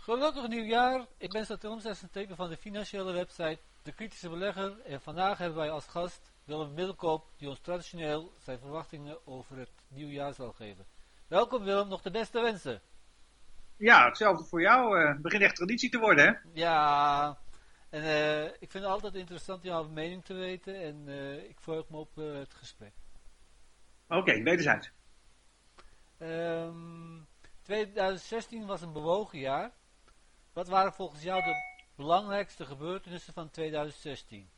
Gelukkig nieuwjaar. Ik ben Saturn Tepe van de financiële website De Kritische Belegger en vandaag hebben wij als gast Willem Middelkoop die ons traditioneel zijn verwachtingen over het nieuwjaar zal geven. Welkom Willem, nog de beste wensen. Ja, hetzelfde voor jou. Het begint echt traditie te worden, hè? Ja, en ik vind het altijd interessant jouw mening te weten en ik volg me op het gesprek. Oké, wederzijds. 2016 was een bewogen jaar. Wat waren volgens jou de belangrijkste gebeurtenissen van 2016?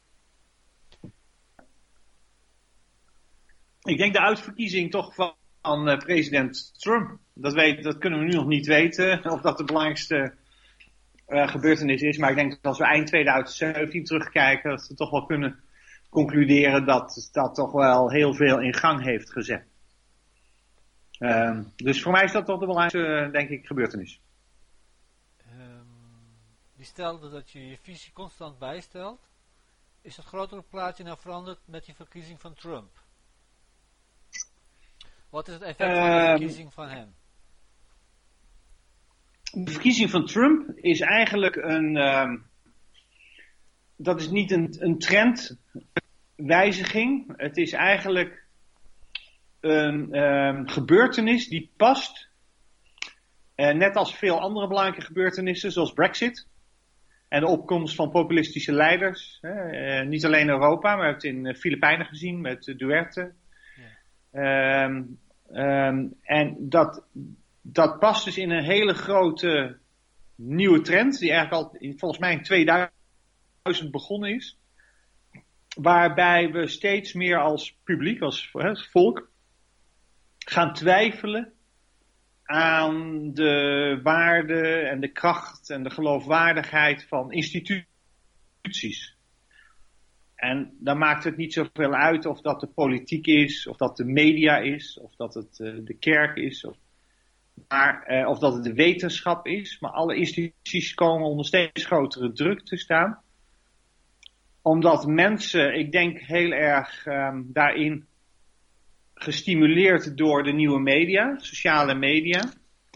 Ik denk de uitverkiezing toch van president Trump. Dat kunnen we nu nog niet weten of dat de belangrijkste gebeurtenis is. Maar ik denk dat als we eind 2017 terugkijken, dat we toch wel kunnen concluderen dat dat toch wel heel veel in gang heeft gezet. Dus voor mij is dat toch de belangrijkste, denk ik, gebeurtenis. Die stelde dat je je visie constant bijstelt. Is het grotere plaatje nou veranderd met die verkiezing van Trump? Wat is het effect van de verkiezing van hem? De verkiezing van Trump is eigenlijk dat is niet een trendwijziging. Het is eigenlijk een gebeurtenis die past. Net als veel andere belangrijke gebeurtenissen, zoals Brexit. En de opkomst van populistische leiders. Niet alleen Europa, maar we hebben het in de Filipijnen gezien met Duterte. Ja. En dat past dus in een hele grote nieuwe trend. Die eigenlijk al volgens mij in 2000 begonnen is. Waarbij we steeds meer als publiek, als volk, gaan twijfelen aan de waarde en de kracht en de geloofwaardigheid van instituties. En dan maakt het niet zoveel uit of dat de politiek is, of dat de media is, of dat het de kerk is, of dat het de wetenschap is. Maar alle instituties komen onder steeds grotere druk te staan. Omdat mensen, ik denk heel erg daarin gestimuleerd door de nieuwe media, sociale media,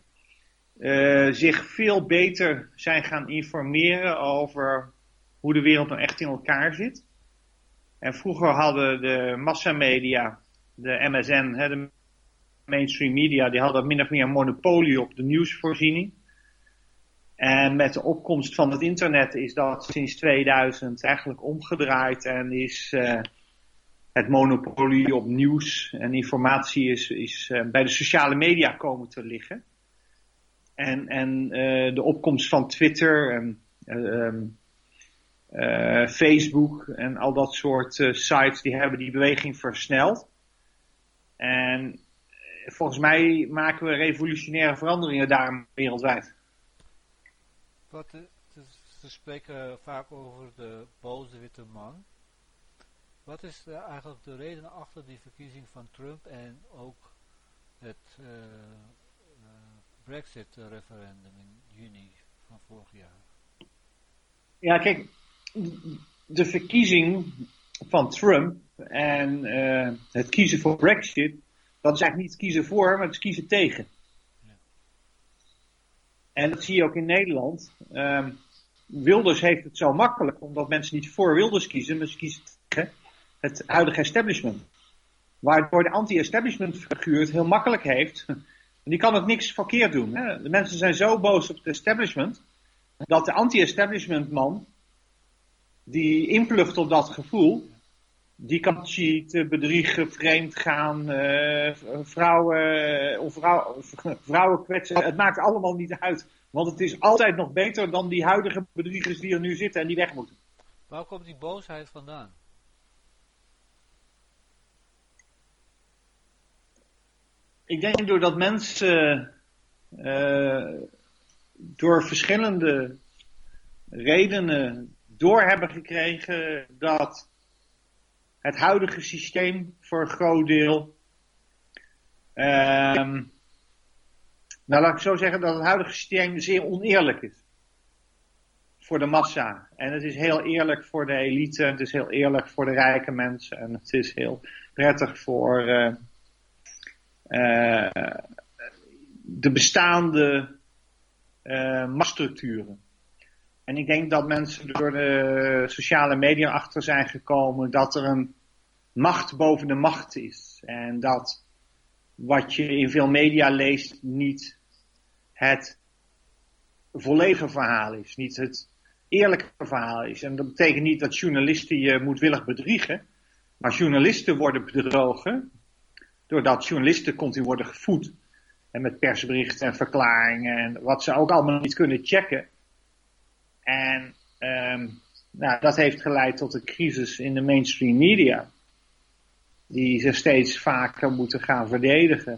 zich veel beter zijn gaan informeren over hoe de wereld nou echt in elkaar zit. En vroeger hadden de massamedia, de MSN, de mainstream media, die hadden min of meer een monopolie op de nieuwsvoorziening. En met de opkomst van het internet is dat sinds 2000 eigenlijk omgedraaid en is het monopolie op nieuws en informatie is bij de sociale media komen te liggen. En de opkomst van Twitter en Facebook en al dat soort sites, die hebben die beweging versneld. En volgens mij maken we revolutionaire veranderingen daar wereldwijd. Ze spreken vaak over de boze witte man. Wat is eigenlijk de reden achter die verkiezing van Trump en ook het Brexit-referendum in juni van vorig jaar? Ja, kijk, de verkiezing van Trump en het kiezen voor Brexit, dat is eigenlijk niet kiezen voor, maar het is kiezen tegen. Ja. En dat zie je ook in Nederland. Wilders heeft het zo makkelijk, omdat mensen niet voor Wilders kiezen, maar ze kiezen tegen het huidige establishment. Waardoor de anti-establishment figuur het heel makkelijk heeft. En die kan ook niks verkeerd doen. Hè? De mensen zijn zo boos op het establishment, dat de anti-establishment man, die inplucht op dat gevoel, die kan cheaten, bedriegen, vreemd gaan, vrouwen kwetsen. Het maakt allemaal niet uit. Want het is altijd nog beter dan die huidige bedriegers die er nu zitten en die weg moeten. Waar komt die boosheid vandaan? Ik denk doordat mensen door verschillende redenen door hebben gekregen dat het huidige systeem voor een groot deel, laat ik zo zeggen dat het huidige systeem zeer oneerlijk is voor de massa. En het is heel eerlijk voor de elite, het is heel eerlijk voor de rijke mensen en het is heel prettig voor de bestaande machtsstructuren. En ik denk dat mensen door de sociale media achter zijn gekomen dat er een macht boven de macht is. En dat wat je in veel media leest niet het volledige verhaal is. Niet het eerlijke verhaal is. En dat betekent niet dat journalisten je moedwillig bedriegen. Maar journalisten worden bedrogen. Doordat journalisten continu worden gevoed. En met persberichten en verklaringen. En wat ze ook allemaal niet kunnen checken. En dat heeft geleid tot een crisis in de mainstream media. Die zich steeds vaker moeten gaan verdedigen.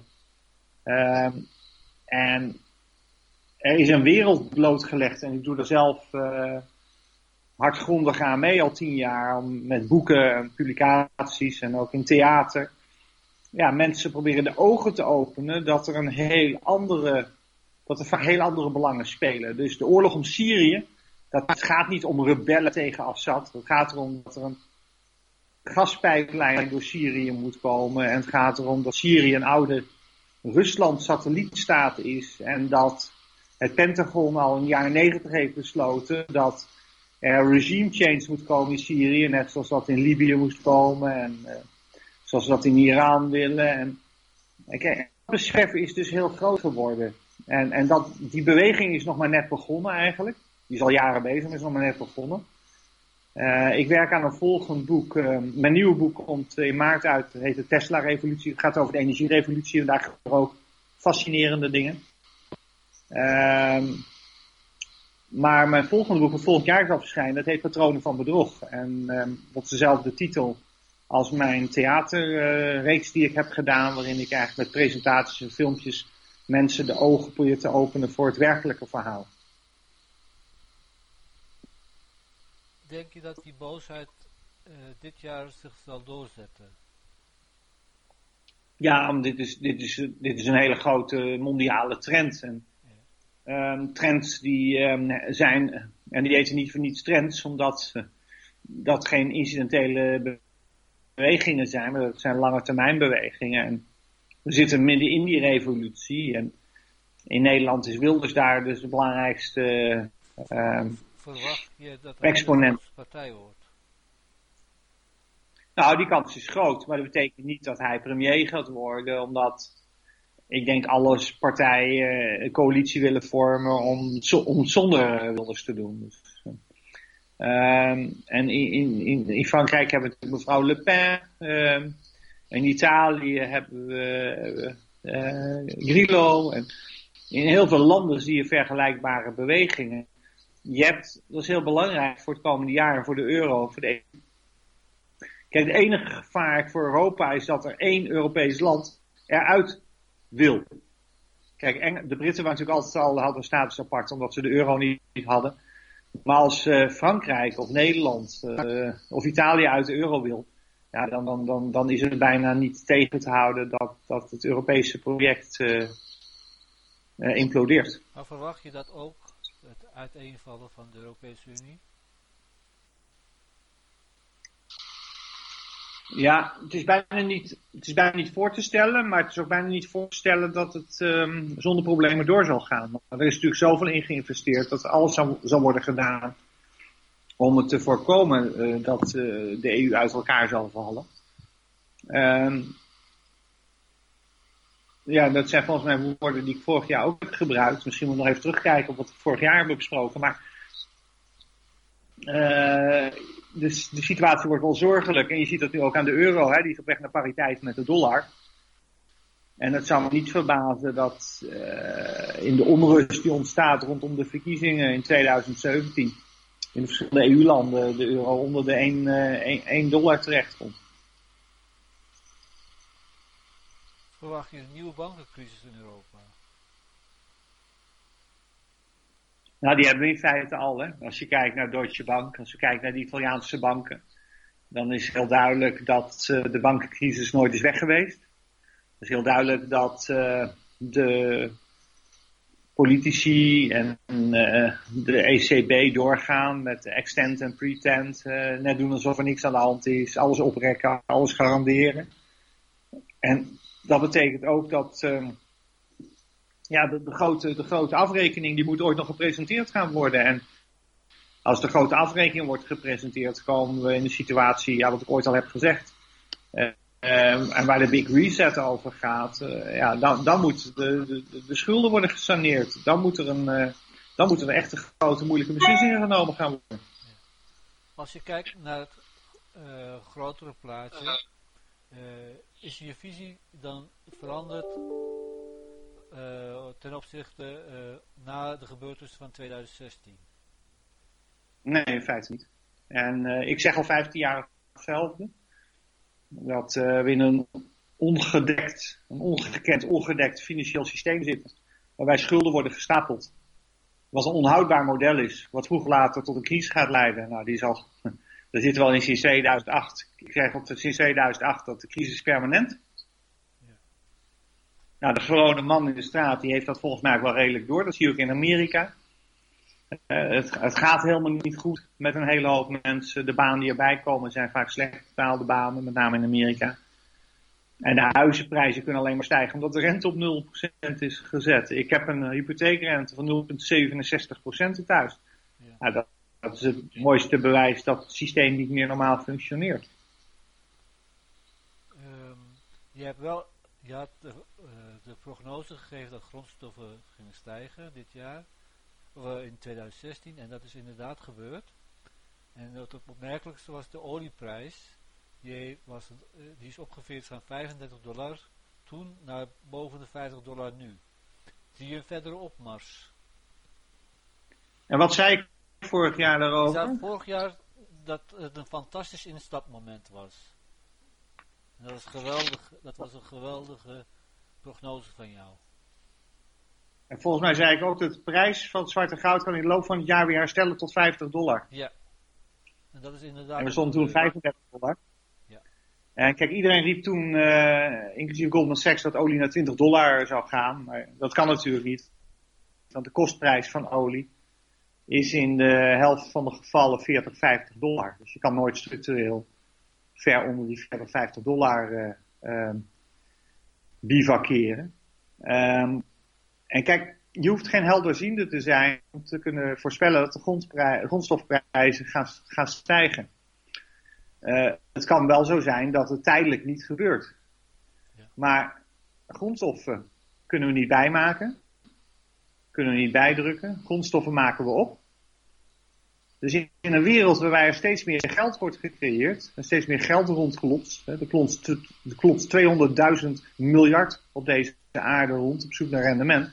En er is een wereld blootgelegd. En ik doe er zelf hardgrondig aan mee al 10 jaar. Met boeken en publicaties en ook in theater. Ja, mensen proberen de ogen te openen dat er heel andere belangen spelen. Dus de oorlog om Syrië, dat gaat niet om rebellen tegen Assad. Het gaat erom dat er een gaspijplijn door Syrië moet komen. En het gaat erom dat Syrië een oude Rusland-satellietstaat is. En dat het Pentagon al in de jaren 90 heeft besloten dat er regime change moet komen in Syrië. Net zoals dat in Libië moest komen. En zoals dat in Iran willen. En het besef is dus heel groot geworden. En die beweging is nog maar net begonnen eigenlijk. Die is al jaren bezig, maar is nog maar net begonnen. Ik werk aan een volgend boek. Mijn nieuwe boek komt in maart uit. Het heet de Tesla-revolutie. Het gaat over de energierevolutie. En daar gebeuren ook fascinerende dingen. Maar mijn volgende boek, wat volgend jaar zal verschijnen, dat heet Patronen van Bedrog. En dat is dezelfde titel als mijn theaterreeks die ik heb gedaan. Waarin ik eigenlijk met presentaties en filmpjes mensen de ogen probeer te openen voor het werkelijke verhaal. Denk je dat die boosheid dit jaar zich zal doorzetten? Ja, dit is een hele grote mondiale trend. En trends die zijn, en die heten niet voor niets trends, omdat dat geen incidentele bewegingen zijn, maar dat zijn lange termijn bewegingen. En we zitten midden in die revolutie. En in Nederland is Wilders daar dus de belangrijkste verwacht je dat hij exponent. de partij wordt? Nou, die kans is groot, maar dat betekent niet dat hij premier gaat worden, omdat ik denk alle partijen een coalitie willen vormen om zonder Wilders te doen. Dus, en in Frankrijk hebben we mevrouw Le Pen, in Italië hebben we Grillo, en in heel veel landen zie je vergelijkbare bewegingen. Dat is heel belangrijk voor het komende jaar, voor de euro, voor de EU. Kijk, het enige gevaar voor Europa is dat er 1 Europees land eruit wil. Kijk, de Britten waren natuurlijk altijd al, hadden status apart, omdat ze de euro niet hadden. Maar als Frankrijk of Nederland of Italië uit de euro wil, ja, dan is het bijna niet tegen te houden dat het Europese project implodeert. Maar verwacht je dat ook, het uiteenvallen van de Europese Unie? Ja, het is bijna niet voor te stellen, maar het is ook bijna niet voor te stellen dat het zonder problemen door zal gaan. Maar er is natuurlijk zoveel in geïnvesteerd dat alles zal worden gedaan om het te voorkomen dat de EU uit elkaar zal vallen. Ja, dat zijn volgens mij woorden die ik vorig jaar ook heb gebruikt. Misschien moet ik nog even terugkijken op wat we vorig jaar hebben besproken. Maar dus de situatie wordt wel zorgelijk. En je ziet dat nu ook aan de euro. Hè, die is op weg naar pariteit met de dollar. En het zou me niet verbazen dat in de onrust die ontstaat rondom de verkiezingen in 2017... in de verschillende EU-landen de euro onder de 1 dollar terechtkomt. Verwacht je een nieuwe bankencrisis in Europa? Nou, die hebben we in feite al. Hè. Als je kijkt naar Deutsche Bank, als je kijkt naar de Italiaanse banken, dan is heel duidelijk dat de bankencrisis nooit is weg geweest. Het is heel duidelijk dat de politici en de ECB doorgaan met extend en pretend. Net doen alsof er niks aan de hand is, alles oprekken, alles garanderen. En dat betekent ook dat ja, de grote afrekening die moet ooit nog gepresenteerd gaan worden. En als de grote afrekening wordt gepresenteerd, komen we in de situatie, ja, wat ik ooit al heb gezegd. En waar de Big Reset over gaat, dan moeten de schulden worden gesaneerd. Dan moeten er echt grote moeilijke beslissingen genomen gaan worden. Als je kijkt naar het grotere plaatje, is je visie dan veranderd ten opzichte na de gebeurtenissen van 2016? Nee, in feite niet. En ik zeg al 15 jaar hetzelfde. Dat we in een ongedekt financieel systeem zitten. Waarbij schulden worden gestapeld. Wat een onhoudbaar model is. Wat vroeg of later tot een crisis gaat leiden. Nou, daar zitten we al in sinds 2008. Ik zeg sinds 2008 dat de crisis permanent. Ja. Nou, de gewone man in de straat die heeft dat volgens mij ook wel redelijk door. Dat zie je ook in Amerika. Het gaat helemaal niet goed met een hele hoop mensen. De banen die erbij komen zijn vaak slecht betaalde banen, met name in Amerika. En de huizenprijzen kunnen alleen maar stijgen omdat de rente op 0% is gezet. Ik heb een hypotheekrente van 0,67% thuis. Ja. Nou, dat is het mooiste bewijs dat het systeem niet meer normaal functioneert. Je had de prognose gegeven dat grondstoffen gingen stijgen dit jaar. In 2016 en dat is inderdaad gebeurd. En het opmerkelijkste was de olieprijs. Die is opgeveerd van $35 toen naar boven de $50 nu. Zie je een verdere opmars. En wat zei ik vorig jaar daarover? Ik zei vorig jaar dat het een fantastisch instapmoment was. En dat was een geweldige prognose van jou. En volgens mij zei ik ook dat de prijs van het zwarte goud kan in de loop van het jaar weer herstellen tot $50. Ja. En dat is inderdaad... En we stonden toen $35. Ja. En kijk, iedereen riep toen, inclusief Goldman Sachs, dat olie naar $20 zou gaan. Maar dat kan natuurlijk niet. Want de kostprijs van olie is in de helft van de gevallen $40-50. Dus je kan nooit structureel ver onder die $40-50 bivakeren. En kijk, je hoeft geen helderziende te zijn om te kunnen voorspellen dat de grondstofprijzen gaan stijgen. Het kan wel zo zijn dat het tijdelijk niet gebeurt. Ja. Maar grondstoffen kunnen we niet bijmaken. Kunnen we niet bijdrukken. Grondstoffen maken we op. Dus in een wereld waarbij er steeds meer geld wordt gecreëerd. En steeds meer geld rondgelotst. Er klotst 200.000 miljard op deze aarde rond op zoek naar rendement.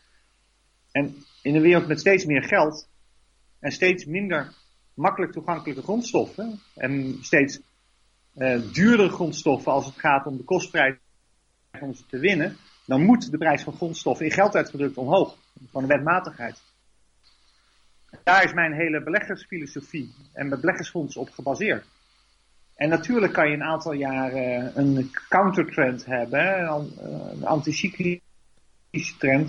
En in een wereld met steeds meer geld. En steeds minder makkelijk toegankelijke grondstoffen. En steeds duurdere grondstoffen als het gaat om de kostprijs om ze te winnen. Dan moet de prijs van grondstoffen in geld uitgedrukt omhoog. Van de wetmatigheid. Daar is mijn hele beleggersfilosofie en mijn beleggersfonds op gebaseerd. En natuurlijk kan je een aantal jaren een countertrend hebben, een anticyclische trend.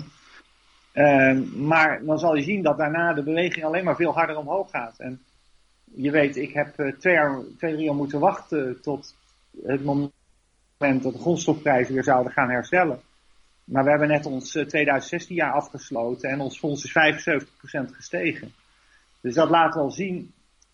Maar dan zal je zien dat daarna de beweging alleen maar veel harder omhoog gaat. En je weet, ik heb 2 jaar moeten wachten tot het moment dat de grondstofprijzen weer zouden gaan herstellen. Maar we hebben net ons 2016 jaar afgesloten en ons fonds is 75% gestegen. Dus dat laat wel zien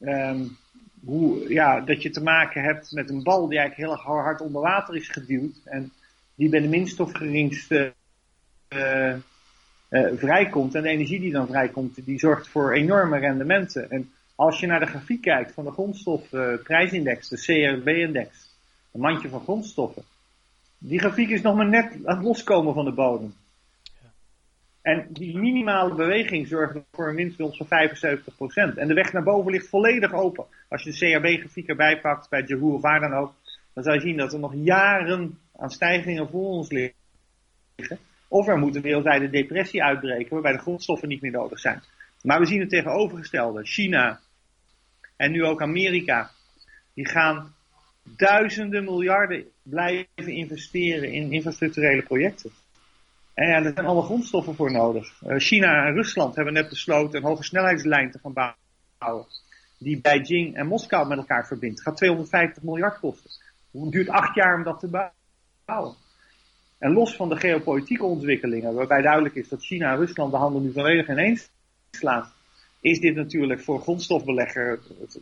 dat je te maken hebt met een bal die eigenlijk heel hard onder water is geduwd. En die bij de minste of geringste vrijkomt. En de energie die dan vrijkomt, die zorgt voor enorme rendementen. En als je naar de grafiek kijkt van de grondstofprijsindex, de CRB-index, een mandje van grondstoffen. Die grafiek is nog maar net aan het loskomen van de bodem. Ja. En die minimale beweging zorgt voor een winstwinst van 75%. En de weg naar boven ligt volledig open. Als je de CRB-grafiek erbij pakt, bij Yahoo of waar dan ook, dan zal je zien dat er nog jaren aan stijgingen voor ons liggen. Of er moet een wereldwijde depressie uitbreken, waarbij de grondstoffen niet meer nodig zijn. Maar we zien het tegenovergestelde. China en nu ook Amerika, die gaan duizenden miljarden blijven investeren in infrastructurele projecten. En ja, er zijn allemaal grondstoffen voor nodig. China en Rusland hebben net besloten een hoge snelheidslijn te gaan bouwen. Die Beijing en Moskou met elkaar verbindt. Het gaat 250 miljard kosten. Het duurt 8 jaar om dat te bouwen. En los van de geopolitieke ontwikkelingen, waarbij duidelijk is dat China en Rusland de handen nu volledig ineens slaan, is dit natuurlijk voor grondstofbelegger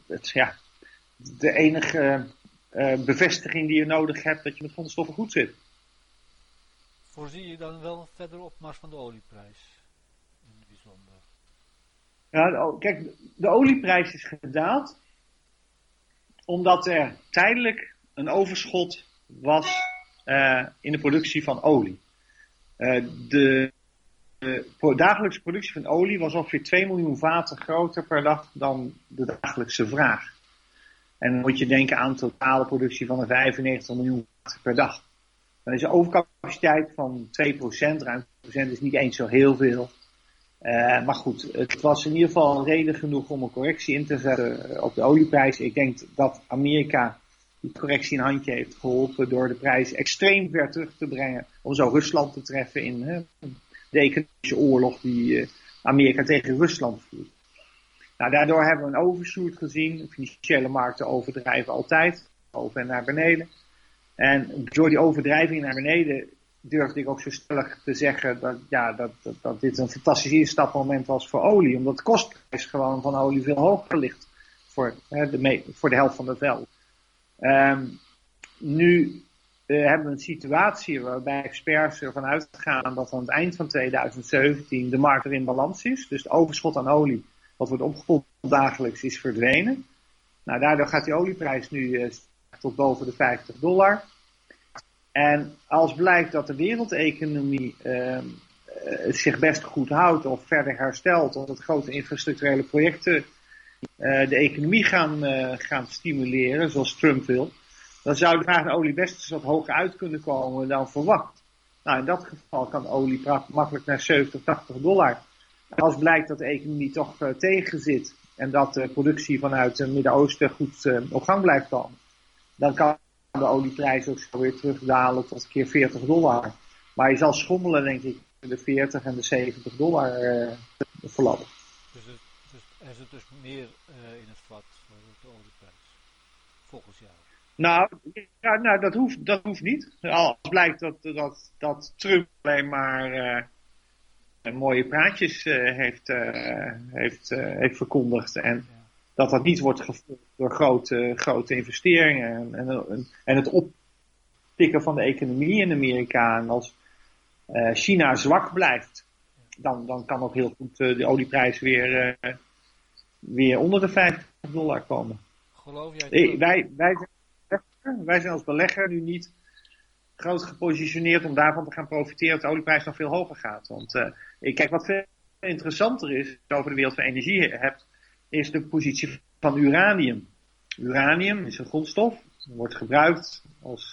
de enige bevestiging die je nodig hebt dat je met grondstoffen goed zit. Voorzie je dan wel verder opmars van de olieprijs? In het bijzonder. Ja, kijk, de olieprijs is gedaald omdat er tijdelijk een overschot was in de productie van olie. De dagelijkse productie van olie was ongeveer 2 miljoen vaten groter per dag dan de dagelijkse vraag. En dan moet je denken aan een totale productie van 95 miljoen vaten per dag. Dan is een overcapaciteit van 2%, ruim 2% is niet eens zo heel veel. Maar goed, het was in ieder geval een reden genoeg om een correctie in te zetten op de olieprijs. Ik denk dat Amerika die correctie in handje heeft geholpen door de prijs extreem ver terug te brengen. Om zo Rusland te treffen in de economische oorlog die Amerika tegen Rusland voert. Nou, daardoor hebben we een overshoot gezien. De financiële markten overdrijven altijd, over en naar beneden. En door die overdrijving naar beneden durfde ik ook zo stellig te zeggen dat dit een fantastisch instapmoment was voor olie. Omdat de kostprijs gewoon van olie veel hoger ligt voor de helft van de veld. Nu hebben we een situatie waarbij experts ervan uitgaan dat aan het eind van 2017 de markt weer in balans is. Dus het overschot aan olie, wat wordt opgepompt dagelijks, is verdwenen. Nou, daardoor gaat die olieprijs nu tot boven de $50. En als blijkt dat de wereldeconomie zich best goed houdt of verder herstelt, omdat grote infrastructurele projecten de economie gaan stimuleren, zoals Trump wil, dan zou de vraag naar olie best eens wat hoger uit kunnen komen dan verwacht. Nou, in dat geval kan olie makkelijk naar $70-80. Als blijkt dat de economie toch tegen zit en dat de productie vanuit het Midden-Oosten goed op gang blijft komen, dan kan de olieprijs ook zo weer terugdalen tot een keer $40. Maar je zal schommelen, denk ik, de $40 en de $70 voorlopig. Dus er zit dus meer in het vat voor de olieprijs, volgens jou? Nou, dat hoeft niet. Als blijkt dat Trump alleen maar mooie praatjes heeft verkondigd en dat niet wordt gevolgd door grote investeringen en het optikken van de economie in Amerika. En als China zwak blijft, dan kan ook heel goed de olieprijs weer onder de $50 komen. Geloof jij Wij zijn als belegger nu niet groot gepositioneerd om daarvan te gaan profiteren dat de olieprijs nog veel hoger gaat. Want kijk, wat veel interessanter is, als je over de wereld van energie hebt, is de positie van uranium. Uranium is een grondstof, wordt gebruikt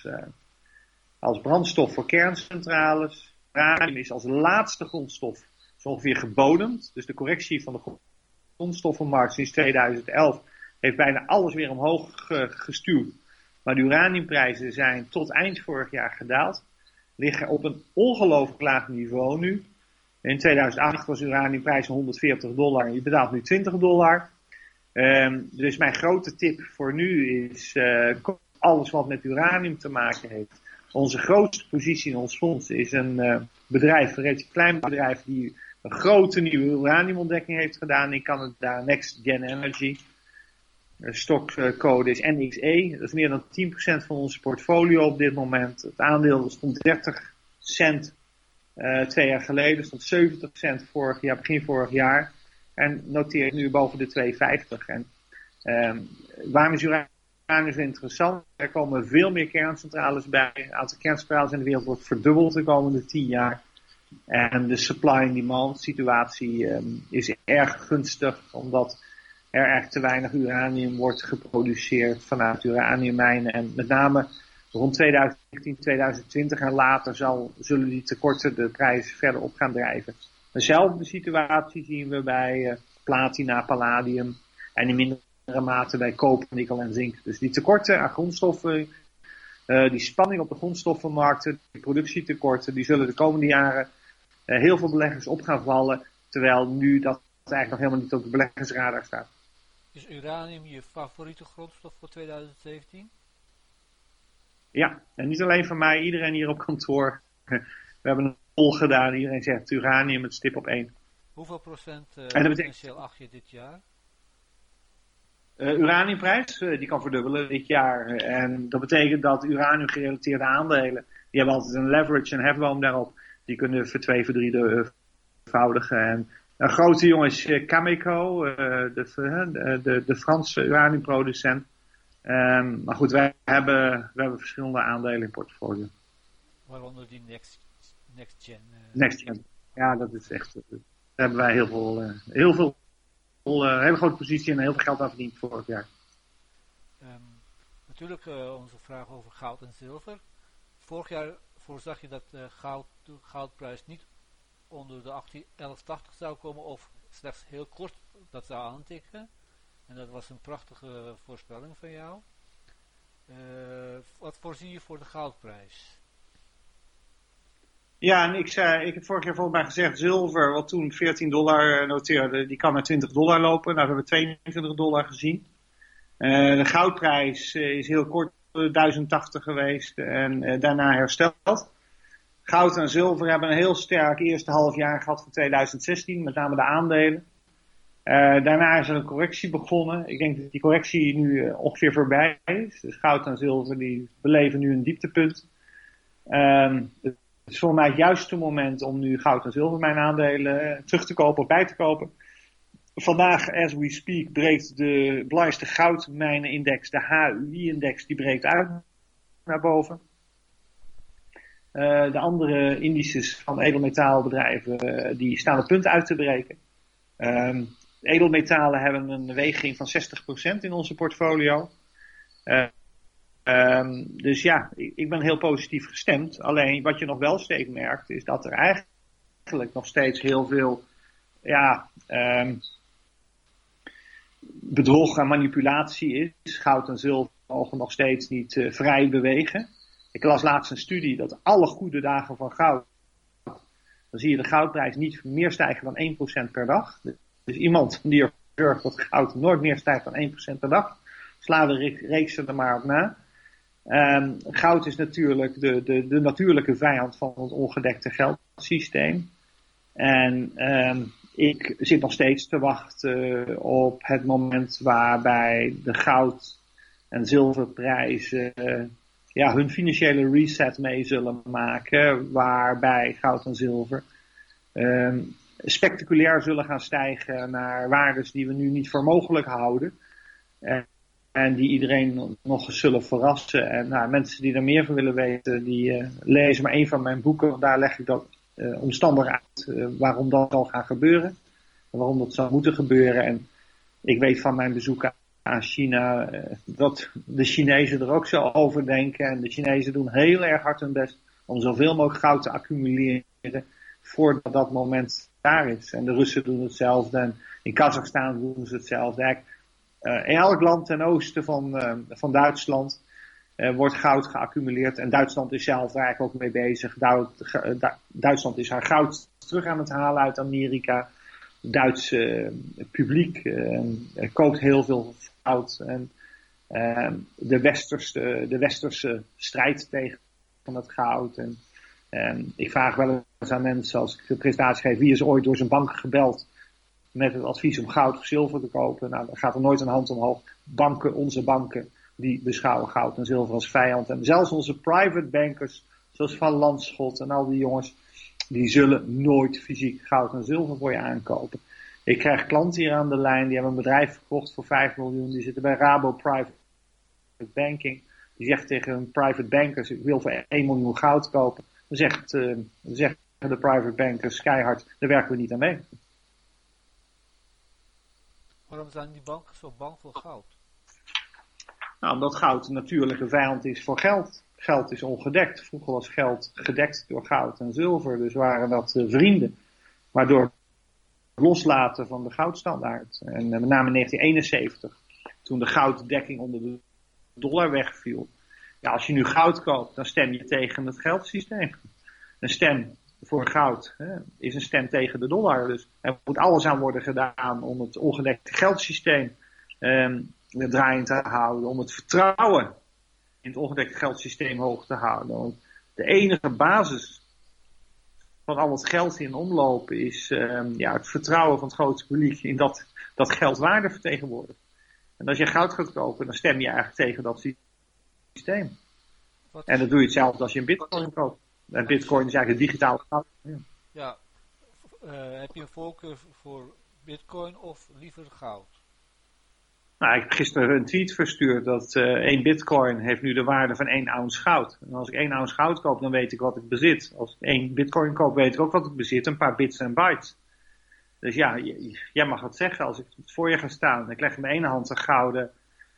als brandstof voor kerncentrales. Uranium is als laatste grondstof zo ongeveer gebodemd. Dus de correctie van de grondstoffenmarkt sinds 2011 heeft bijna alles weer omhoog gestuurd. Maar de uraniumprijzen zijn tot eind vorig jaar gedaald. Liggen op een ongelooflijk laag niveau nu. In 2008 was de uraniumprijs $140 en je betaalt nu $20. Dus mijn grote tip voor nu is alles wat met uranium te maken heeft. Onze grootste positie in ons fonds is een bedrijf, een relatief klein bedrijf die een grote nieuwe uraniumontdekking heeft gedaan in Canada, Next Gen Energy. De stokcode is NXE, dat is meer dan 10% van onze portfolio op dit moment. Het aandeel stond 30 cent 2 jaar geleden, stond 70 cent begin vorig jaar. En noteert nu boven de 2,50. En waarom is uranium zo interessant? Er komen veel meer kerncentrales bij. Het aantal kerncentrales in de wereld wordt verdubbeld de komende 10 jaar. En de supply and demand situatie is erg gunstig, omdat er echt te weinig uranium wordt geproduceerd vanuit uraniummijnen. En met name rond 2019, 2020 en later zullen die tekorten de prijs verder op gaan drijven. Dezelfde situatie zien we bij platina, palladium en in mindere mate bij koper, nikkel en zink. Dus die tekorten aan grondstoffen, die spanning op de grondstoffenmarkten, die productietekorten, die zullen de komende jaren heel veel beleggers op gaan vallen. Terwijl nu dat eigenlijk nog helemaal niet op de beleggersradar staat. Is uranium je favoriete grondstof voor 2017? Ja, en niet alleen van mij, iedereen hier op kantoor We hebben een poll gedaan. Iedereen zegt uranium met stip op 1. Hoeveel procent potentieel acht je dit jaar? Uraniumprijs, die kan verdubbelen dit jaar. En dat betekent dat uranium-gerelateerde aandelen, die hebben altijd een leverage, een hefboom daarop. Die kunnen verdrievoudigen. En een grote jongen is Cameco, de Franse uraniumproducent. Maar goed, we hebben verschillende aandelen in portfolio. Waaronder die Next Gen. Next Gen. Ja, dat is echt. Daar hebben wij heel veel hele grote positie en heel veel geld aan verdiend vorig jaar. Natuurlijk onze vraag over goud en zilver. Vorig jaar voorzag je dat de goudprijs niet onder de 1180 zou komen of slechts heel kort dat zou aantikken. En dat was een prachtige voorspelling van jou. Wat voorzie je voor de goudprijs? Ja, en ik heb vorig jaar volgens mij gezegd, zilver, wat toen $14 noteerde, die kan naar $20 lopen. Nou, we hebben $22 gezien. De goudprijs is heel kort 1080 geweest en daarna hersteld. Goud en zilver hebben een heel sterk eerste halfjaar gehad van 2016, met name de aandelen. Daarna is er een correctie begonnen. Ik denk dat die correctie nu ongeveer voorbij is. Dus goud en zilver die beleven nu een dieptepunt. Het is voor mij het juiste moment om nu goud en zilver mijn aandelen terug te kopen of bij te kopen. Vandaag, as we speak, breekt de belangrijkste goudmijnenindex, de HUI-index, die breekt uit naar boven. De andere indices van edelmetaalbedrijven, die staan op punt uit te breken. Edelmetalen hebben een weging van 60% in onze portfolio. Dus ja, ik ben heel positief gestemd. Alleen wat je nog wel steeds merkt, is dat er eigenlijk nog steeds heel veel bedrog en manipulatie is. Goud en zilver mogen nog steeds niet vrij bewegen. Ik las laatst een studie dat alle goede dagen van goud, dan zie je de goudprijs niet meer stijgen dan 1% per dag. Dus iemand die ervoor zorgt dat goud nooit meer stijgt dan 1% per dag, sla de reeks er maar op na. Goud is natuurlijk de natuurlijke vijand van het ongedekte geldsysteem. En ik zit nog steeds te wachten op het moment waarbij de goud- en zilverprijzen hun financiële reset mee zullen maken. Waarbij goud en zilver spectaculair zullen gaan stijgen naar waardes die we nu niet voor mogelijk houden. En die iedereen nog eens zullen verrassen. En mensen die er meer van willen weten, die lezen maar een van mijn boeken. Daar leg ik dat omstandig uit waarom dat zal gaan gebeuren. En waarom dat zou moeten gebeuren. En ik weet van mijn bezoek aan China dat de Chinezen er ook zo over denken. En de Chinezen doen heel erg hard hun best om zoveel mogelijk goud te accumuleren voordat dat moment daar is. En de Russen doen hetzelfde. En in Kazachstan doen ze hetzelfde. In elk land ten oosten van Duitsland wordt goud geaccumuleerd. En Duitsland is zelf daar eigenlijk ook mee bezig. Duitsland is haar goud terug aan het halen uit Amerika. Het Duitse publiek koopt heel veel goud. En de westerse strijd tegen het goud. En ik vraag wel eens aan mensen als ik de presentatie geef, wie is ooit door zijn bank gebeld met het advies om goud of zilver te kopen? Nou, dan gaat er nooit een hand omhoog. Onze banken, die beschouwen goud en zilver als vijand. En zelfs onze private bankers, zoals Van Landschot en al die jongens, die zullen nooit fysiek goud en zilver voor je aankopen. Ik krijg klanten hier aan de lijn, die hebben een bedrijf verkocht voor 5 miljoen. Die zitten bij Rabo Private Banking. Die zegt tegen hun private bankers, ik wil voor 1 miljoen goud kopen. Dan zeggen de private bankers keihard, daar werken we niet aan mee. Waarom zijn die banken zo bang voor goud? Nou, omdat goud een natuurlijke vijand is voor geld. Geld is ongedekt. Vroeger was geld gedekt door goud en zilver. Dus waren dat vrienden. Waardoor het loslaten van de goudstandaard. En met name in 1971, toen de gouddekking onder de dollar wegviel. Ja, als je nu goud koopt, dan stem je tegen het geldsysteem. Een stem voor goud is een stem tegen de dollar. Dus er moet alles aan worden gedaan om het ongedekte geldsysteem draaiend te houden. Om het vertrouwen in het ongedekte geldsysteem hoog te houden. Want de enige basis van al het geld in omloop is het vertrouwen van het grote publiek in dat geld waarde vertegenwoordigt. En als je goud gaat kopen, dan stem je eigenlijk tegen dat systeem. En dat doe je hetzelfde als je een bitcoin koopt. En bitcoin is eigenlijk digitaal goud. Ja, heb je een voorkeur voor bitcoin of liever goud? Nou, ik heb gisteren een tweet verstuurd dat 1 bitcoin heeft nu de waarde van 1 ounce goud. En als ik 1 ounce goud koop, dan weet ik wat ik bezit. Als ik 1 bitcoin koop, weet ik ook wat ik bezit. Een paar bits en bytes. Dus ja, jij mag het zeggen. Als ik voor je ga staan en ik leg in mijn ene hand een gouden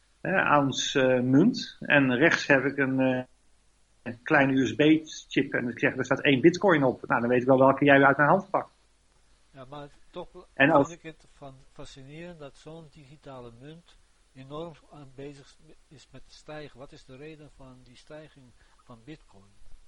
ounce munt. En rechts heb ik een kleine USB-chip. En ik zeg, er staat 1 bitcoin op. Nou, dan weet ik wel welke jij uit mijn hand pakt. Ja, maar toch vind ik het fascinerend dat zo'n digitale munt enorm bezig is met te stijgen. Wat is de reden van die stijging van bitcoin?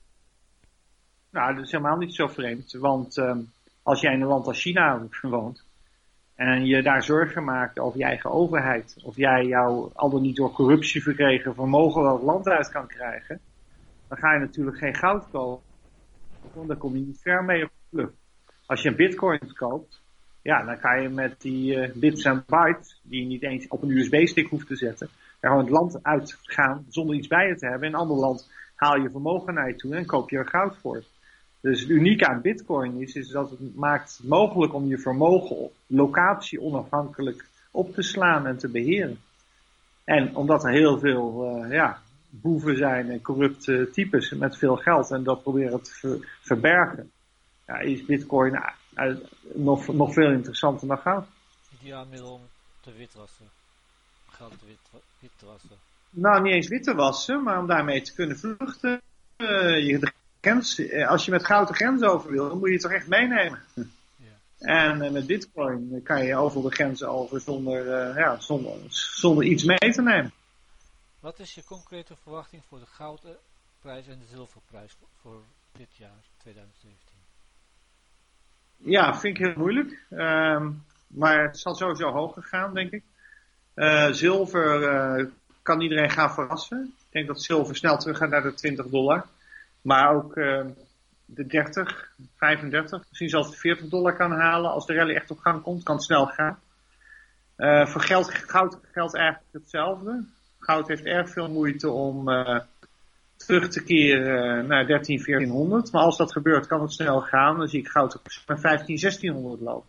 Nou, dat is helemaal niet zo vreemd. Want als jij in een land als China woont en je daar zorgen maakt over je eigen overheid, of jij jouw al dan niet door corruptie verkregen vermogen wel het land uit kan krijgen, dan ga je natuurlijk geen goud kopen. Want dan kom je niet ver mee op de vlucht. Als je een bitcoin koopt, ja, dan kan je met die bits en bytes, die je niet eens op een USB-stick hoeft te zetten, er gewoon het land uitgaan zonder iets bij je te hebben. In een ander land haal je vermogen naar je toe en koop je er goud voor. Dus het unieke aan bitcoin is dat het maakt het mogelijk om je vermogen locatie onafhankelijk op te slaan en te beheren. En omdat er heel veel boeven zijn en corrupte types met veel geld en dat proberen te verbergen, ja, is bitcoin nog veel interessanter dan goud. Ideaal middel om te witwassen. Geld wit te wassen. Nou, niet eens wit te wassen, maar om daarmee te kunnen vluchten. Als je met goud de grens over wil, dan moet je het toch echt meenemen. Ja. En met bitcoin kan je over de grens over zonder iets mee te nemen. Wat is je concrete verwachting voor de goudprijs en de zilverprijs voor dit jaar, 2017? Ja, vind ik heel moeilijk. Maar het zal sowieso hoger gaan, denk ik. Zilver kan iedereen gaan verrassen. Ik denk dat zilver snel terug gaat naar de $20. Maar ook de 30, 35, misschien zelfs de $40 kan halen. Als de rally echt op gang komt, kan het snel gaan. Voor goud geldt eigenlijk hetzelfde. Goud heeft erg veel moeite om terug te keren naar 1400. Maar als dat gebeurt, kan het snel gaan. Dan zie ik goud op 1600 lopen.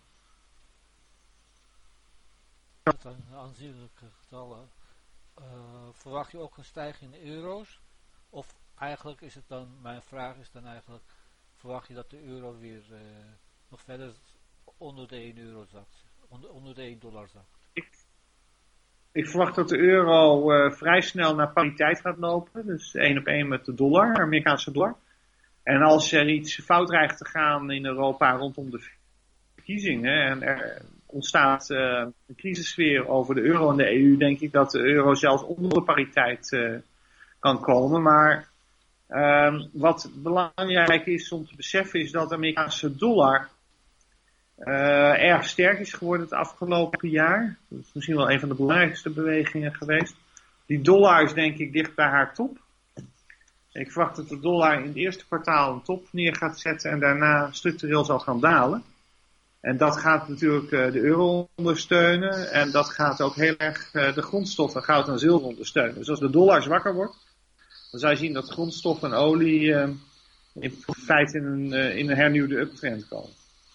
Dat zijn aanzienlijke getallen. Verwacht je ook een stijging in euro's? Of eigenlijk is het dan, mijn vraag is dan eigenlijk, verwacht je dat de euro weer nog verder onder de 1 euro zakt? Onder de $1 zakt? Ik verwacht dat de euro vrij snel naar pariteit gaat lopen. Dus 1 op 1 met de dollar, Amerikaanse dollar. En als er iets fout dreigt te gaan in Europa rondom de verkiezingen en er ontstaat een crisissfeer over de euro en de EU, denk ik dat de euro zelfs onder de pariteit kan komen. Maar wat belangrijk is om te beseffen is dat de Amerikaanse dollar erg sterk is geworden het afgelopen jaar. Dat is misschien wel een van de belangrijkste bewegingen geweest. Die dollar is denk ik dicht bij haar top. Ik verwacht dat de dollar in het eerste kwartaal een top neer gaat zetten en daarna structureel zal gaan dalen. En dat gaat natuurlijk de euro ondersteunen en dat gaat ook heel erg de grondstoffen goud en zilver ondersteunen. Dus als de dollar zwakker wordt, dan zou je zien dat grondstof en olie in feite in een hernieuwde uptrend komen.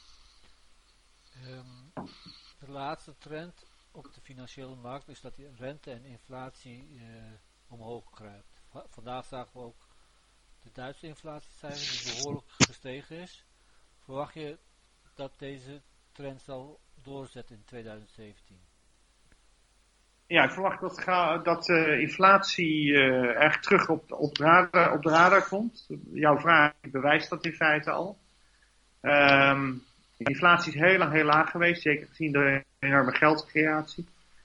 De laatste trend op de financiële markt is dat de rente en inflatie omhoog kruipt. Vandaag zagen we ook de Duitse inflatiecijfer die behoorlijk gestegen is. Verwacht je dat deze trend zal doorzetten in 2017? Ja, ik verwacht dat inflatie echt terug op de radar komt. Jouw vraag bewijst dat in feite al. Inflatie is heel lang heel laag geweest, zeker gezien de enorme geldcreatie.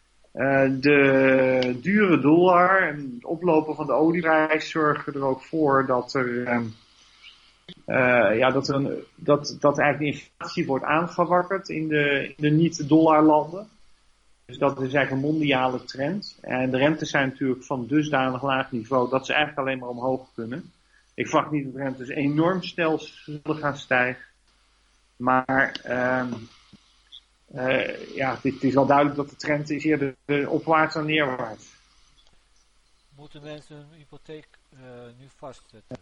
De dure dollar en het oplopen van de olieprijs zorgen er ook voor dat dat eigenlijk de inflatie wordt aangewakkerd in de niet-dollarlanden. Dus dat is eigenlijk een mondiale trend. En de rentes zijn natuurlijk van dusdanig laag niveau dat ze eigenlijk alleen maar omhoog kunnen. Ik verwacht niet dat de rentes enorm snel zullen gaan stijgen. Maar het is wel duidelijk dat de trend is eerder opwaarts dan neerwaarts. Moeten mensen hun hypotheek nu vastzetten?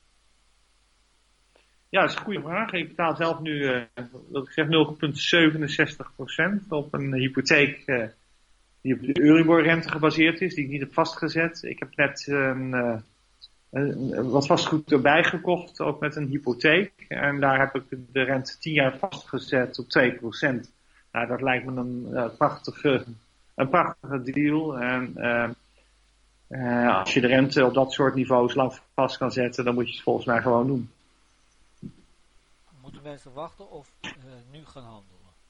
Ja, dat is een goede vraag. Ik betaal zelf nu, wat ik zeg, 0,67% op een hypotheek die op de Euribor-rente gebaseerd is, die ik niet heb vastgezet. Ik heb net wat vastgoed erbij gekocht, ook met een hypotheek. En daar heb ik de rente 10 jaar vastgezet op 2%. Nou, dat lijkt me een prachtige deal. En als je de rente op dat soort niveaus lang vast kan zetten, dan moet je het volgens mij gewoon doen. Moeten mensen wachten of nu gaan handelen?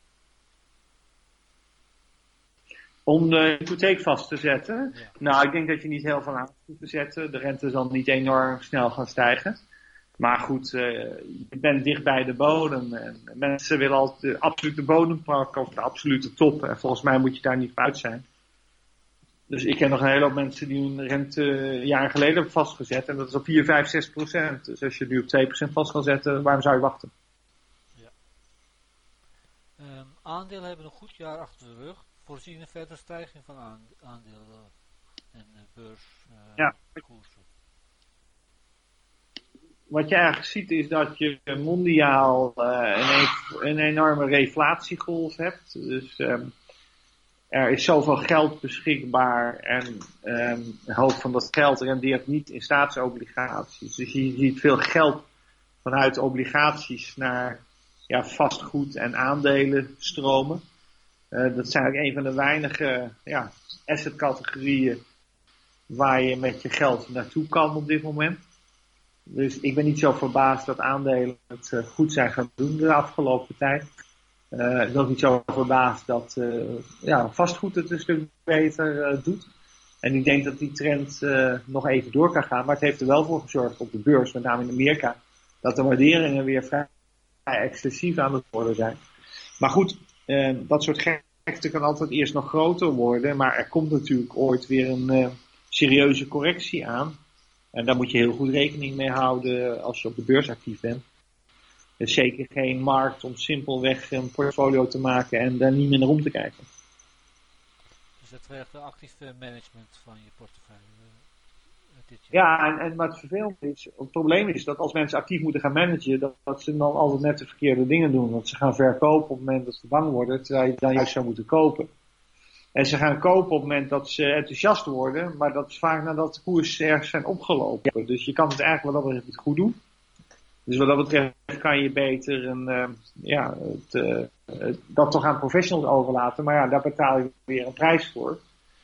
Om de hypotheek vast te zetten? Ja. Nou, ik denk dat je niet heel veel aan hoeft te zetten. De rente zal niet enorm snel gaan stijgen. Maar goed, je bent dicht bij de bodem. En mensen willen altijd absoluut de bodem pakken of de absolute top. En volgens mij moet je daar niet voor uit zijn. Dus ik ken nog een hele hoop mensen die hun rente jaren geleden hebben vastgezet. En dat is op 4, 5, 6%. Dus als je nu op 2% vast kan zetten, waarom zou je wachten? Ja. Aandelen hebben een goed jaar achter de rug. Voorzien een verdere stijging van aandelen en beurskoersen. Wat je eigenlijk ziet is dat je mondiaal een enorme reflatiegolf hebt. Dus er is zoveel geld beschikbaar en een hoop van dat geld rendeert niet in staatsobligaties. Dus je ziet veel geld vanuit obligaties naar vastgoed en aandelen stromen. Dat zijn ook een van de weinige assetcategorieën waar je met je geld naartoe kan op dit moment. Dus ik ben niet zo verbaasd dat aandelen het goed zijn gaan doen de afgelopen tijd. Ik ben ook niet zo verbaasd dat vastgoed het een stuk beter doet. En ik denk dat die trend nog even door kan gaan. Maar het heeft er wel voor gezorgd op de beurs, met name in Amerika, dat de waarderingen weer vrij excessief aan het worden zijn. Maar goed, dat soort gekte kan altijd eerst nog groter worden. Maar er komt natuurlijk ooit weer een serieuze correctie aan. En daar moet je heel goed rekening mee houden als je op de beurs actief bent. Er is zeker geen markt om simpelweg een portfolio te maken en daar niet meer naar om te kijken. Dus dat vergt een actief management van je portefeuille dit jaar. Ja, maar het vervelende is, het probleem is dat als mensen actief moeten gaan managen, dat ze dan altijd net de verkeerde dingen doen. Want ze gaan verkopen op het moment dat ze bang worden, terwijl je dan juist zou moeten kopen. En ze gaan kopen op het moment dat ze enthousiast worden, maar dat is vaak nadat de koers ergens zijn opgelopen. Dus je kan het eigenlijk wat dat betreft goed doen. Dus wat dat betreft kan je beter dat toch aan professionals overlaten. Maar ja, daar betaal je weer een prijs voor.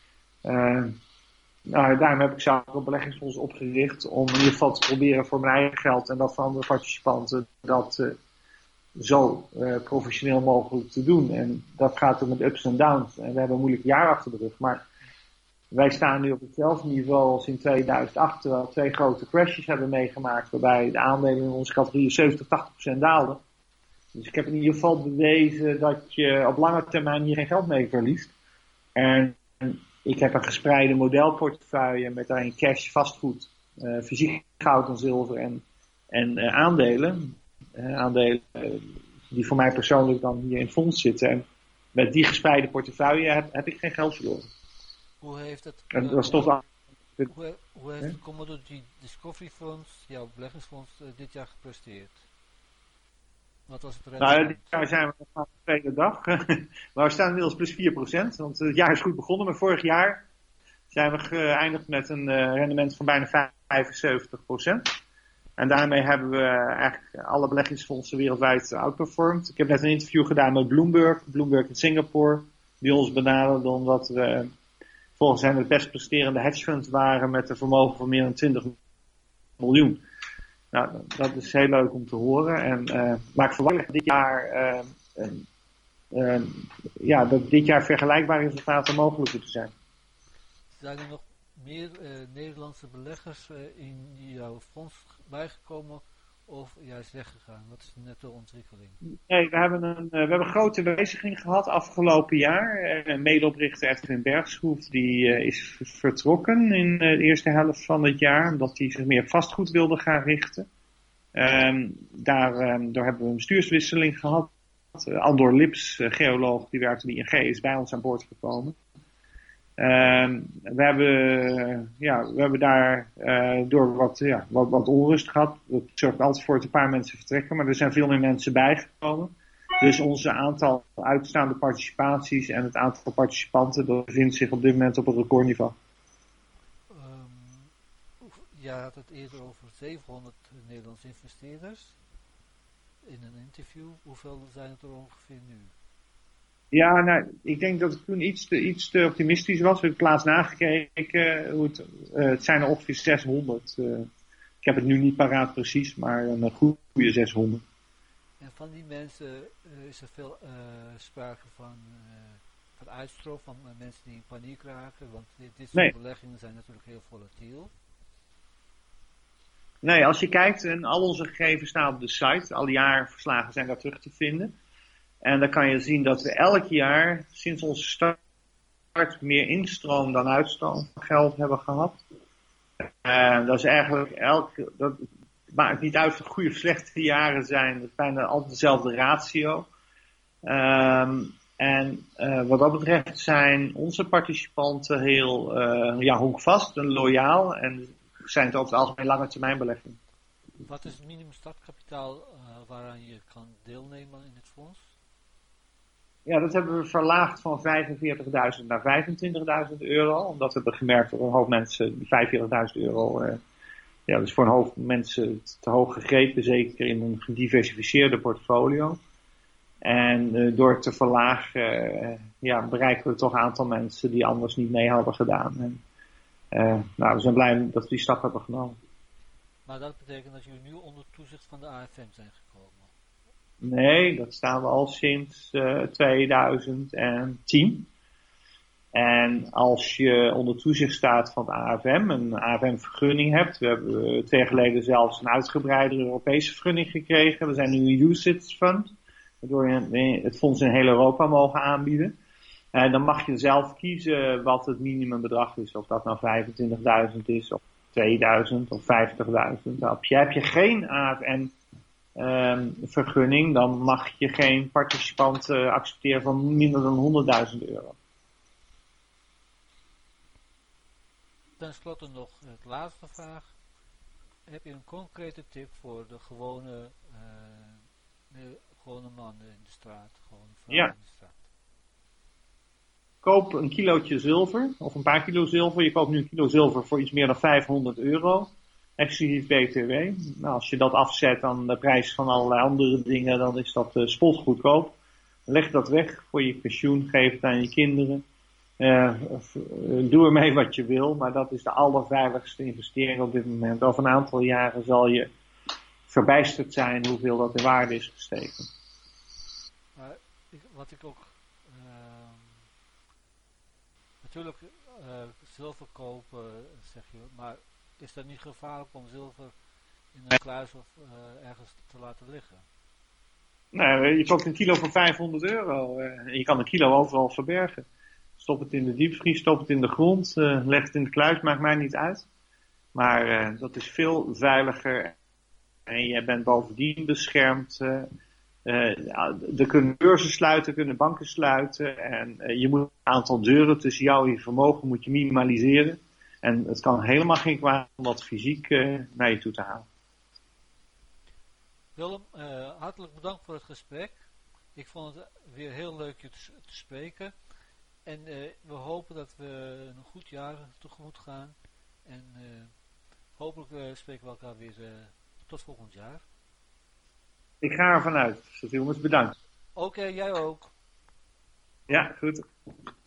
Daarom heb ik zelf een beleggingsfonds opgericht om in ieder geval te proberen voor mijn eigen geld en dat van andere participanten dat zo professioneel mogelijk te doen. En dat gaat ook met ups en downs. En we hebben een moeilijk jaar achter de rug. Maar wij staan nu op hetzelfde niveau als in 2008, terwijl we 2 grote crashes hebben meegemaakt, waarbij de aandelen in onze categorie 70-80% daalden. Dus ik heb in ieder geval bewezen dat je op lange termijn hier geen geld mee verliest. En ik heb een gespreide modelportefeuille met daarin cash, vastgoed, fysiek goud en zilver en aandelen. Aandelen die voor mij persoonlijk dan hier in het fonds zitten. En met die gespreide portefeuille heb ik geen geld verloren. Hoe heeft het Commodity Discovery Fonds, jouw beleggingsfonds, dit jaar gepresteerd? Wat was het rendement? Dit jaar zijn we nog aan de tweede dag. Maar we staan inmiddels plus 4%. Want het jaar is goed begonnen. Maar vorig jaar zijn we geëindigd met een rendement van bijna 75%. En daarmee hebben we eigenlijk alle beleggingsfondsen wereldwijd outperformed. Ik heb net een interview gedaan met Bloomberg in Singapore, die ons benaderde omdat we volgens hen het best presterende hedgefund waren met een vermogen van meer dan 20 miljoen. Nou, dat is heel leuk om te horen. Maar ik verwacht dat dit jaar vergelijkbare resultaten mogelijk moeten zijn. Zijn er nog meer Nederlandse beleggers in jouw fonds bijgekomen of juist weggegaan? Wat is net de ontwikkeling? Nee, we hebben een grote wijziging gehad afgelopen jaar. Medeoprichter Edwin Bergschroef die is vertrokken in de eerste helft van het jaar, omdat hij zich meer op vastgoed wilde gaan richten. Daar hebben we een bestuurswisseling gehad. Andor Lips, geoloog, die werkte bij ING, is bij ons aan boord gekomen. We hebben daar door wat onrust gehad. Dat zorgt altijd voor dat een paar mensen vertrekken, maar er zijn veel meer mensen bijgekomen. Dus onze aantal uitstaande participaties en het aantal participanten dat bevindt zich op dit moment op een recordniveau. Je had het eerder over 700 Nederlandse investeerders in een interview. Hoeveel zijn het er ongeveer nu? Ja, nou, ik denk dat ik toen iets te optimistisch was. Ik heb laatst nagekeken. Het zijn er ongeveer 600. Ik heb het nu niet paraat precies, maar een goede 600. En van die mensen is er veel sprake van uitstroom van mensen die in paniek raken. Want dit soort beleggingen zijn natuurlijk heel volatiel. Nee, als je kijkt, en al onze gegevens staan op de site. Alle jaarverslagen zijn daar terug te vinden. En dan kan je zien dat we elk jaar, sinds onze start, meer instroom dan uitstroom van geld hebben gehad. Dat is eigenlijk dat maakt niet uit of het goede of slechte jaren zijn. Het is bijna altijd dezelfde ratio. Wat dat betreft zijn onze participanten heel honkvast en loyaal. En zijn het over het algemeen lange termijn beleggingen. Wat is het minimum startkapitaal waaraan je kan deelnemen in het fonds? Ja, dat hebben we verlaagd van 45.000 naar 25.000 euro. Omdat we hebben gemerkt dat een hoop mensen 45.000 euro... dat is voor een hoop mensen te hoog gegrepen. Zeker in een gediversifieerde portfolio. En door het te verlagen bereiken we toch een aantal mensen die anders niet mee hadden gedaan. En, we zijn blij dat we die stap hebben genomen. Maar dat betekent dat jullie nu onder toezicht van de AFM zijn gekomen? Nee, dat staan we al sinds 2010. En als je onder toezicht staat van de AFM, een AFM-vergunning hebt. We hebben 2 jaar geleden zelfs een uitgebreidere Europese vergunning gekregen. We zijn nu een UCITS fund, waardoor we het fonds in heel Europa mogen aanbieden. En dan mag je zelf kiezen wat het minimumbedrag is. Of dat nou 25.000 is, of 2.000, of 50.000. Heb je geen AFM vergunning, dan mag je geen participant accepteren van minder dan 100.000 euro. Ten slotte nog het laatste vraag. Heb je een concrete tip voor de gewone mannen in de straat, gewone vrouwen in de straat? Koop een kilootje zilver, of een paar kilo zilver. Je koopt nu een kilo zilver voor iets meer dan 500 euro. Exclusief BTW. Nou, als je dat afzet aan de prijs van allerlei andere dingen, dan is dat spotgoedkoop. Leg dat weg voor je pensioen, geef het aan je kinderen. Doe ermee wat je wil, maar dat is de allerveiligste investering op dit moment. Over een aantal jaren zal je verbijsterd zijn hoeveel dat in waarde is gestegen. Wat ik ook... natuurlijk zilver kopen, zeg je, maar is dat niet gevaarlijk om zilver in een kluis of ergens te laten liggen? Nee, je koopt een kilo voor 500 euro. Je kan een kilo overal verbergen. Stop het in de diepvries, stop het in de grond, leg het in de kluis, maakt mij niet uit. Maar dat is veel veiliger en je bent bovendien beschermd. Er kunnen beurzen sluiten, kunnen banken sluiten en je moet een aantal deuren tussen jou en je vermogen moet je minimaliseren. En het kan helemaal geen kwaad om dat fysiek naar je toe te halen. Willem, hartelijk bedankt voor het gesprek. Ik vond het weer heel leuk je te spreken. En we hopen dat we een goed jaar tegemoet gaan. En hopelijk spreken we elkaar weer tot volgend jaar. Ik ga ervan uit. Jongens, bedankt. Oké, jij ook. Ja, goed.